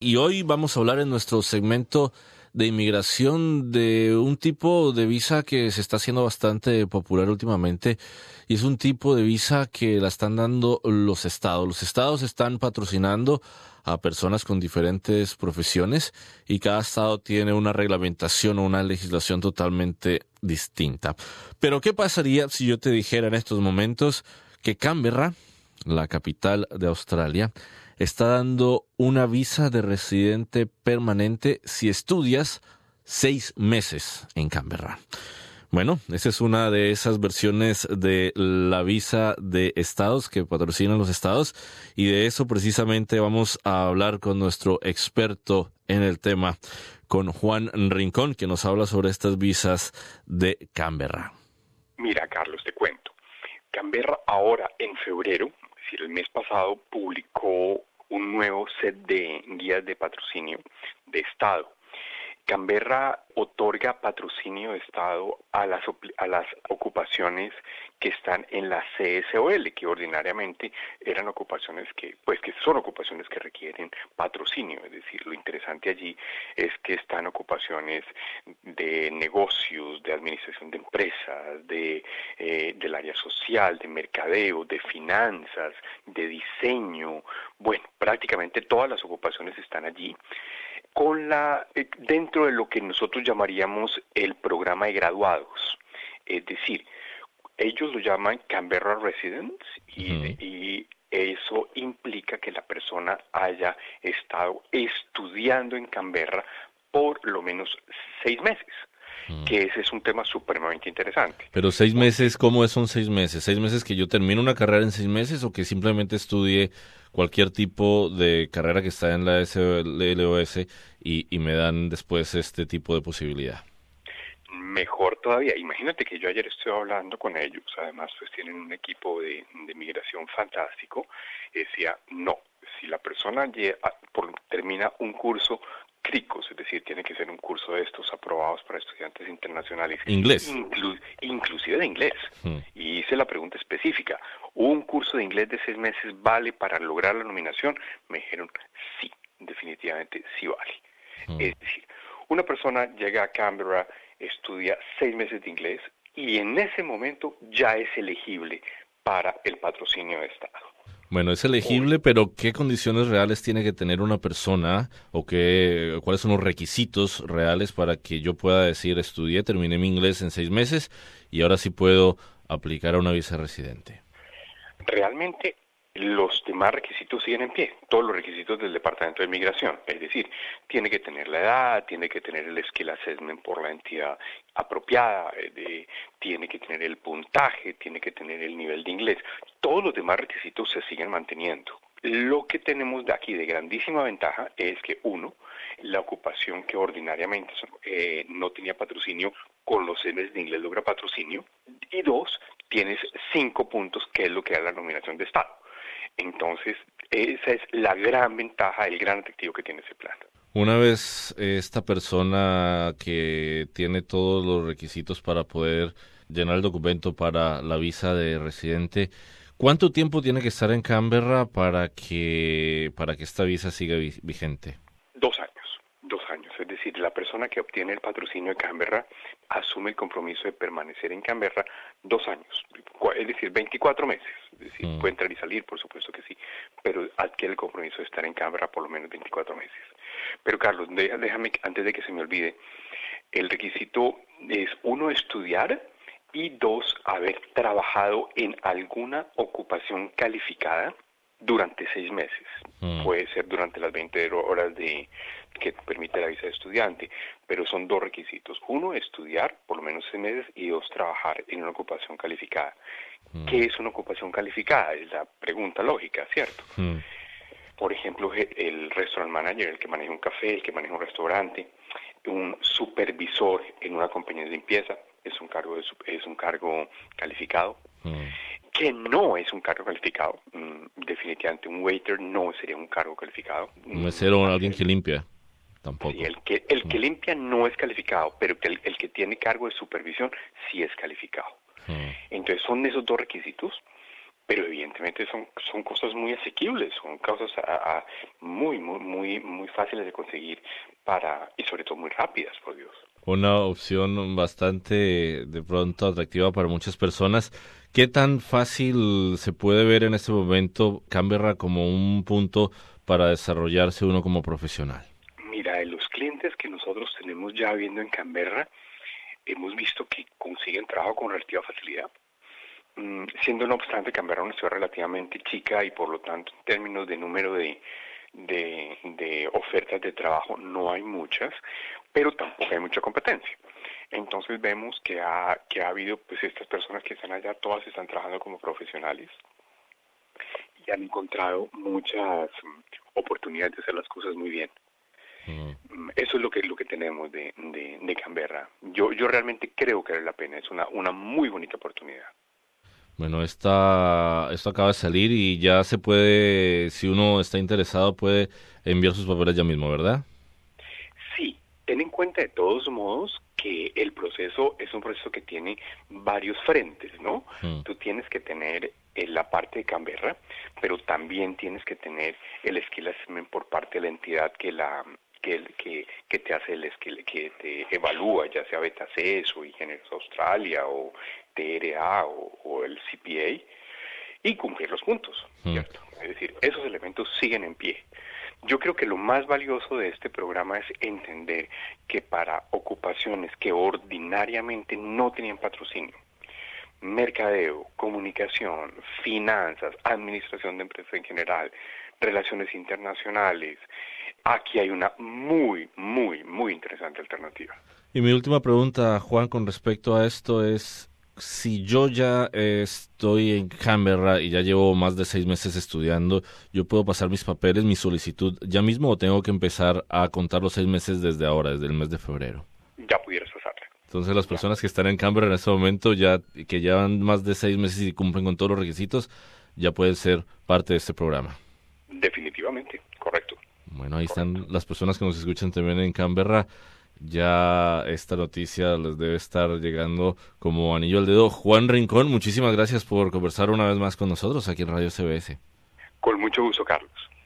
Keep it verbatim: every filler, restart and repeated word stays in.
Y hoy vamos a hablar en nuestro segmento de inmigración de un tipo de visa que se está haciendo bastante popular últimamente, y es un tipo de visa que la están dando los estados. Los estados están patrocinando a personas con diferentes profesiones y cada estado tiene una reglamentación o una legislación totalmente distinta. Pero ¿qué pasaría si yo te dijera en estos momentos que Canberra, la capital de Australia, está dando una visa de residente permanente si estudias seis meses en Canberra? Bueno, esa es una de esas versiones de la visa de estados que patrocinan los estados, y de eso precisamente vamos a hablar con nuestro experto en el tema, con Juan Rincón, que nos habla sobre estas visas de Canberra. Mira, Carlos, te cuento. Canberra ahora en febrero, es decir, el mes pasado, publicó un nuevo set de guías de patrocinio de estado. Canberra otorga patrocinio de Estado a las, a las ocupaciones que están en la C S O L, que ordinariamente eran ocupaciones que, pues que son ocupaciones que requieren patrocinio. Es decir, lo interesante allí es que están ocupaciones de negocios, de administración de empresas, de, eh, del área social, de mercadeo, de finanzas, de diseño. Bueno, prácticamente todas las ocupaciones están allí, con la dentro de lo que nosotros llamaríamos el programa de graduados. Es decir, ellos lo llaman Canberra Residents y, uh-huh. y eso implica que la persona haya estado estudiando en Canberra por lo menos seis meses. Mm. Que ese es un tema supremamente interesante. Pero seis meses, ¿cómo son seis meses? ¿Seis meses que yo termino una carrera en seis meses o que simplemente estudie cualquier tipo de carrera que está en la S L O S y, y me dan después este tipo de posibilidad? Mejor todavía. Imagínate que yo ayer estoy hablando con ellos, además pues tienen un equipo de, de migración fantástico. Decía, no, si la persona llega, por, termina un curso CRICOS, es decir, tiene que ser un curso de estos aprobados para estudiantes internacionales. Inglés. Inclu- inclusive de inglés. Hmm. Y hice la pregunta específica. ¿Un curso de inglés de seis meses vale para lograr la nominación? Me dijeron, sí, definitivamente sí vale. Hmm. Es decir, una persona llega a Canberra, estudia seis meses de inglés y en ese momento ya es elegible para el patrocinio de Estado. Bueno, es elegible, pero ¿qué condiciones reales tiene que tener una persona o qué, cuáles son los requisitos reales para que yo pueda decir estudié, terminé mi inglés en seis meses y ahora sí puedo aplicar a una visa residente? Realmente los demás requisitos siguen en pie, todos los requisitos del Departamento de Migración, es decir, tiene que tener la edad, tiene que tener el skill assessment por la entidad apropiada, de, tiene que tener el puntaje, tiene que tener el nivel de inglés, todos los demás requisitos se siguen manteniendo. Lo que tenemos de aquí de grandísima ventaja es que uno, la ocupación que ordinariamente eh, no tenía patrocinio, con los seis meses de inglés logra patrocinio, y dos, tienes cinco puntos, que es lo que da la nominación de Estado. Entonces, esa es la gran ventaja, el gran atractivo que tiene ese plan. Una vez esta persona que tiene todos los requisitos para poder llenar el documento para la visa de residente, ¿cuánto tiempo tiene que estar en Canberra para que para que esta visa siga vigente? Dos años, dos años. Es decir, la persona que obtiene el patrocinio de Canberra asume el compromiso de permanecer en Canberra dos años, es decir, veinticuatro meses. Es decir, mm. puede entrar y salir, por supuesto que sí, pero adquiere el compromiso de estar en Canberra por lo menos veinticuatro meses. Pero Carlos, déjame, antes de que se me olvide, el requisito es uno, estudiar, y dos, haber trabajado en alguna ocupación calificada durante seis meses. Mm. Puede ser durante las veinte horas de que permite la visa de estudiante, pero son dos requisitos. Uno, estudiar por lo menos seis meses, y dos, trabajar en una ocupación calificada. Mm. ¿Qué es una ocupación calificada? Es la pregunta lógica, ¿cierto? Mm. Por ejemplo, el restaurant manager, el que maneja un café, el que maneja un restaurante, un supervisor en una compañía de limpieza, es un cargo de, es un cargo calificado. Mm. Que no es un cargo calificado. Mm, definitivamente un waiter no sería un cargo calificado. Un mesero o alguien que limpia, tampoco. Sí, el que, el que limpia no es calificado, pero el, el que tiene cargo de supervisión sí es calificado. Mm. Entonces son esos dos requisitos, pero evidentemente son, son cosas muy asequibles, son cosas a, a muy, muy, muy, muy fáciles de conseguir para, y sobre todo muy rápidas, por Dios. Una opción bastante de pronto atractiva para muchas personas. ¿Qué tan fácil se puede ver en este momento Canberra como un punto para desarrollarse uno como profesional? Mira, los clientes que nosotros tenemos ya viviendo en Canberra, hemos visto que consiguen trabajo con relativa facilidad. Mm, siendo no obstante, Canberra es una ciudad relativamente chica y por lo tanto en términos de número de, de, de ofertas de trabajo no hay muchas, pero tampoco hay mucha competencia. Entonces vemos que ha, que ha habido, pues estas personas que están allá, todas están trabajando como profesionales y han encontrado muchas oportunidades de hacer las cosas muy bien. Uh-huh. Eso es lo que lo que tenemos de, de, de Canberra. Yo yo realmente creo que vale la pena, es una, una muy bonita oportunidad. Bueno, esta, esto acaba de salir y ya se puede, si uno está interesado, puede enviar sus papeles ya mismo, ¿verdad? Sí, ten en cuenta de todos modos que el proceso es un proceso que tiene varios frentes, ¿no? Mm. Tú tienes que tener en la parte de Canberra, pero también tienes que tener el skill assessment por parte de la entidad que la que, que, que te hace el skill, que te evalúa, ya sea Betaces o Ingenieros Australia o T R A o, o el C P A, y cumplir los puntos, ¿cierto? Mm. Es decir, esos elementos siguen en pie. Yo creo que lo más valioso de este programa es entender que para ocupaciones que ordinariamente no tenían patrocinio, mercadeo, comunicación, finanzas, administración de empresas en general, relaciones internacionales, aquí hay una muy, muy, muy interesante alternativa. Y mi última pregunta, Juan, con respecto a esto es, si yo ya eh, estoy en Canberra y ya llevo más de seis meses estudiando, ¿yo puedo pasar mis papeles, mi solicitud ya mismo o tengo que empezar a contar los seis meses desde ahora, desde el mes de febrero? Ya pudieras pasarle. Entonces las personas ya. que están en Canberra en este momento, ya que llevan más de seis meses y cumplen con todos los requisitos, ya pueden ser parte de este programa. Definitivamente, correcto. Bueno, ahí correcto. están las personas que nos escuchan también en Canberra. Ya esta noticia les debe estar llegando como anillo al dedo. Juan Rincón, muchísimas gracias por conversar una vez más con nosotros aquí en Radio C B S. Con mucho gusto, Carlos.